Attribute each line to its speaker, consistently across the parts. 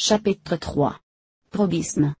Speaker 1: Chapitre 3. Probisme.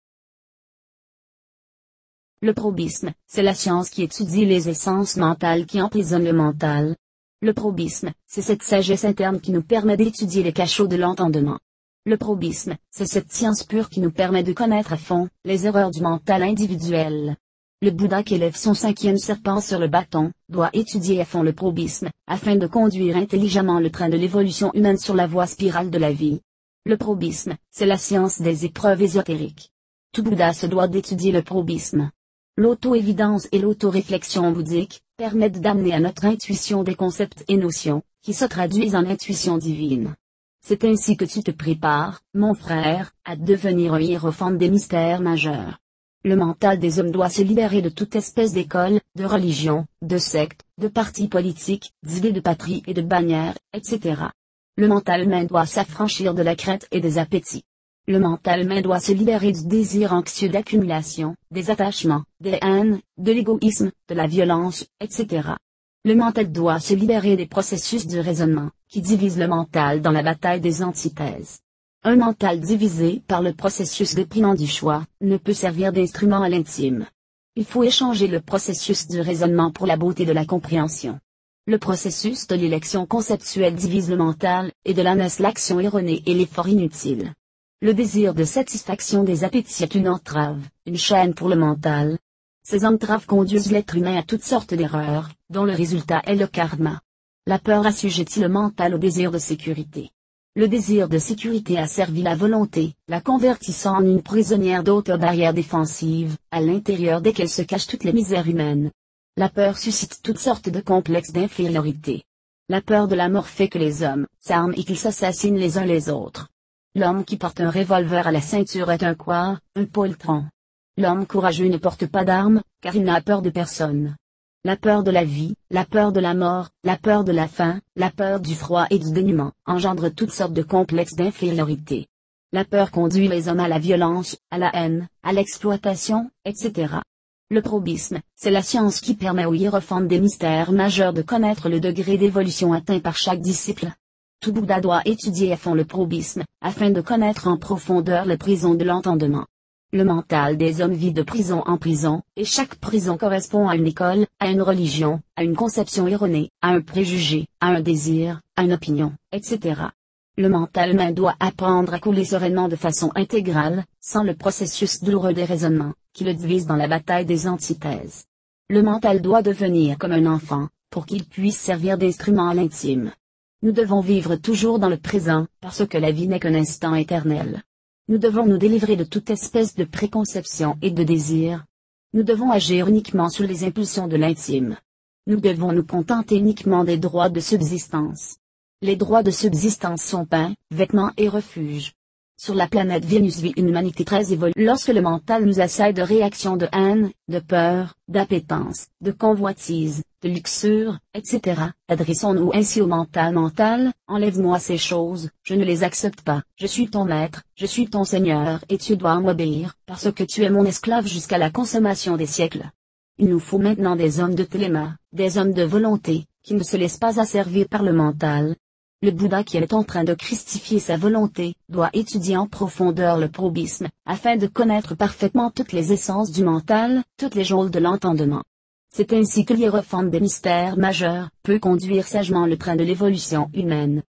Speaker 1: Le probisme, c'est la science qui étudie les essences mentales qui emprisonnent le mental. Le probisme, c'est cette sagesse interne qui nous permet d'étudier les cachots de l'entendement. Le probisme, c'est cette science pure qui nous permet de connaître à fond les erreurs du mental individuel. Le Bouddha qui élève son 5e serpent sur le bâton, doit étudier à fond le probisme, afin de conduire intelligemment le train de l'évolution humaine sur la voie spirale de la vie. Le probisme, c'est la science des épreuves ésotériques. Tout Bouddha se doit d'étudier le probisme. L'auto-évidence et l'auto-réflexion bouddhique permettent d'amener à notre intuition des concepts et notions, qui se traduisent en intuition divine. C'est ainsi que tu te prépares, mon frère, à devenir un hiérophant des mystères majeurs. Le mental des hommes doit se libérer de toute espèce d'école, de religion, de secte, de parti politique, d'idées de patrie et de bannières, etc. Le mental humain doit s'affranchir de la crainte et des appétits. Le mental humain doit se libérer du désir anxieux d'accumulation, des attachements, des haines, de l'égoïsme, de la violence, etc. Le mental doit se libérer des processus de raisonnement, qui divisent le mental dans la bataille des antithèses. Un mental divisé par le processus déprimant du choix, ne peut servir d'instrument à l'intime. Il faut échanger le processus du raisonnement pour la beauté de la compréhension. Le processus de l'élection conceptuelle divise le mental, et de là naissent l'action erronée et l'effort inutile. Le désir de satisfaction des appétits est une entrave, une chaîne pour le mental. Ces entraves conduisent l'être humain à toutes sortes d'erreurs, dont le résultat est le karma. La peur assujettit le mental au désir de sécurité. Le désir de sécurité asservit la volonté, la convertissant en une prisonnière d'haute barrière défensive, à l'intérieur desquelles se cachent toutes les misères humaines. La peur suscite toutes sortes de complexes d'infériorité. La peur de la mort fait que les hommes s'arment et qu'ils s'assassinent les uns les autres. L'homme qui porte un revolver à la ceinture est un couard, un poltron. L'homme courageux ne porte pas d'armes, car il n'a peur de personne. La peur de la vie, la peur de la mort, la peur de la faim, la peur du froid et du dénuement engendrent toutes sortes de complexes d'infériorité. La peur conduit les hommes à la violence, à la haine, à l'exploitation, etc. Le probisme, c'est la science qui permet aux hiérophants des mystères majeurs de connaître le degré d'évolution atteint par chaque disciple. Tout Bouddha doit étudier à fond le probisme, afin de connaître en profondeur les prisons de l'entendement. Le mental des hommes vit de prison en prison, et chaque prison correspond à une école, à une religion, à une conception erronée, à un préjugé, à un désir, à une opinion, etc. Le mental humain doit apprendre à couler sereinement de façon intégrale, sans le processus douloureux des raisonnements, qui le divise dans la bataille des antithèses. Le mental doit devenir comme un enfant, pour qu'il puisse servir d'instrument à l'intime. Nous devons vivre toujours dans le présent, parce que la vie n'est qu'un instant éternel. Nous devons nous délivrer de toute espèce de préconception et de désir. Nous devons agir uniquement sous les impulsions de l'intime. Nous devons nous contenter uniquement des droits de subsistance. Les droits de subsistance sont pain, vêtements et refuge. Sur la planète Vénus vit une humanité très évoluée. Lorsque le mental nous assaille de réactions de haine, de peur, d'appétence, de convoitise, de luxure, etc., adressons-nous ainsi au mental. Mental, enlève-moi ces choses, je ne les accepte pas, je suis ton maître, je suis ton seigneur et tu dois m'obéir, parce que tu es mon esclave jusqu'à la consommation des siècles. Il nous faut maintenant des hommes de téléma, des hommes de volonté, qui ne se laissent pas asservir par le mental. Le Bouddha qui est en train de christifier sa volonté, doit étudier en profondeur le probisme, afin de connaître parfaitement toutes les essences du mental, toutes les geôles de l'entendement. C'est ainsi que l'hiérophant des mystères majeurs peut conduire sagement le train de l'évolution humaine.